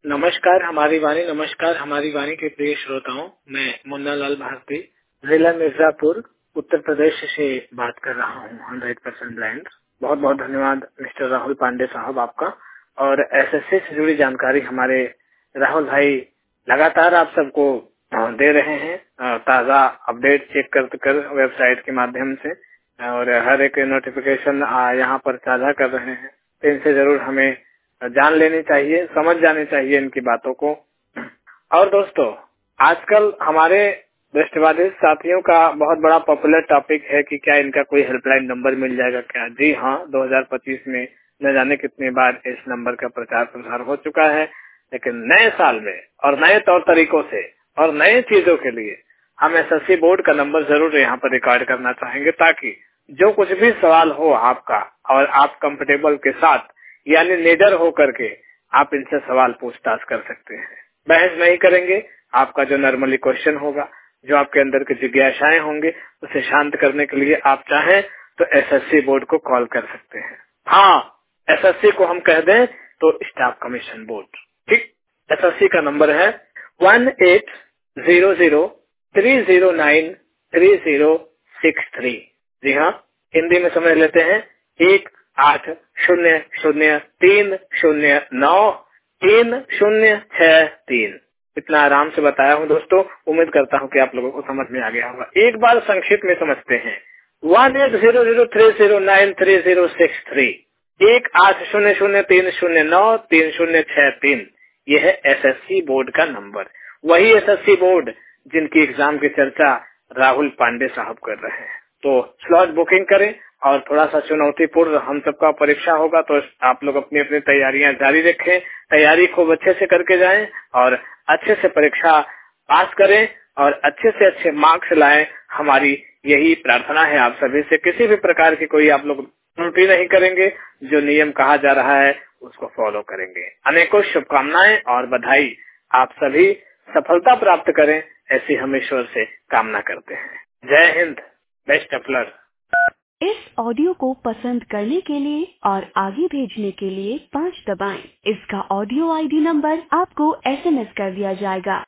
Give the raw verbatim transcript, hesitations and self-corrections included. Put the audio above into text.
नमस्कार हमारी वाणी नमस्कार हमारी वाणी के प्रिय श्रोताओं, मैं मुन्ना लाल भारती जिला मिर्जापुर उत्तर प्रदेश से बात कर रहा हूँ। Hundred percent blind. बहुत बहुत धन्यवाद मिस्टर राहुल पांडे साहब आपका। और एसएससी से जुड़ी जानकारी हमारे राहुल भाई लगातार आप सबको दे रहे हैं, ताज़ा अपडेट चेक कर कर वेबसाइट के माध्यम से, और हर एक नोटिफिकेशन यहाँ पर साझा कर रहे हैं। तो इनसे जरूर हमें जान लेनी चाहिए, समझ जानी चाहिए इनकी बातों को। और दोस्तों, आजकल हमारे दृष्टिबाधित साथियों का बहुत बड़ा पॉपुलर टॉपिक है कि क्या इनका कोई हेल्पलाइन नंबर मिल जाएगा क्या। जी हाँ, दो हज़ार पच्चीस में न जाने कितनी बार इस नंबर का प्रचार प्रसार हो चुका है, लेकिन नए साल में और नए तौर तरीकों से और नए चीजों के लिए हम एसएससी बोर्ड का नंबर जरूर यहाँ पर रिकॉर्ड करना चाहेंगे, ताकि जो कुछ भी सवाल हो आपका और आप कंफर्टेबल के साथ यानी निडर होकर के आप इनसे सवाल पूछताछ कर सकते हैं। बहस नहीं करेंगे। आपका जो नॉर्मली क्वेश्चन होगा, जो आपके अंदर की जिज्ञासाएं होंगे, उसे शांत करने के लिए आप चाहें तो एसएससी बोर्ड को कॉल कर सकते हैं। हाँ, एसएससी को हम कह दें तो स्टाफ कमीशन बोर्ड। ठीक, एसएससी का नंबर है one eight zero zero three zero nine three zero six three. जी हाँ, हिंदी में समझ लेते हैं, एक आठ शून्य शून्य तीन शून्य नौ तीन शून्य छह तीन। इतना आराम से बताया हूँ दोस्तों, उम्मीद करता हूँ कि आप लोगों को समझ में आ गया होगा। एक बार संक्षिप्त में समझते हैं, one eight zero zero three zero nine three zero six three, एक आठ शून्य शून्य तीन शून्य नौ तीन शून्य छह तीन। यह है एसएससी बोर्ड का नंबर। वही एसएससी बोर्ड जिनकी एग्जाम की चर्चा राहुल पांडे साहब कर रहे हैं। तो स्लॉट बुकिंग करें, और थोड़ा सा चुनौतीपूर्ण हम सबका परीक्षा होगा, तो आप लोग अपनी अपनी तैयारियां जारी रखें। तैयारी खूब अच्छे से करके जाएं और अच्छे से परीक्षा पास करें और अच्छे से अच्छे मार्क्स लाएं। हमारी यही प्रार्थना है आप सभी से। किसी भी प्रकार की कोई आप लोग त्रुटि नहीं करेंगे, जो नियम कहा जा रहा है उसको फॉलो करेंगे। अनेकों शुभकामनाएं और बधाई। आप सभी सफलता प्राप्त करें, ऐसी हम ईश्वर से कामना करते हैं। जय हिंद, बेस्ट ऑफ लक। इस ऑडियो को पसंद करने के लिए और आगे भेजने के लिए पाँच दबाएं। इसका ऑडियो आईडी नंबर आपको एसएमएस कर दिया जाएगा।